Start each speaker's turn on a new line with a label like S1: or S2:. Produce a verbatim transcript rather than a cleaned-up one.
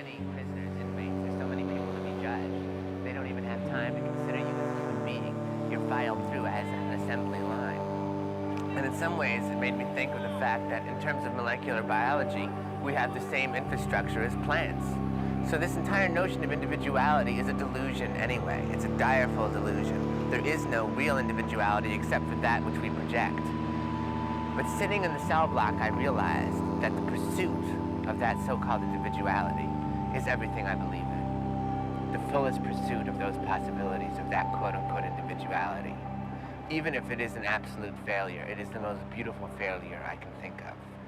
S1: many prisoners, inmates, there's so many people to be judged. They don't even have time to consider you as a human being. You're filed through as an assembly line. And in some ways, it made me think of the fact that in terms of molecular biology, we have the same infrastructure as plants. So this entire notion of individuality is a delusion anyway. It's a direful delusion. There is no real individuality except for that which we project. But sitting in the cell block, I realized that the pursuit of that so-called individuality is everything I believe in. The fullest pursuit of those possibilities of that quote-unquote individuality. Even if it is an absolute failure, it is the most beautiful failure I can think of.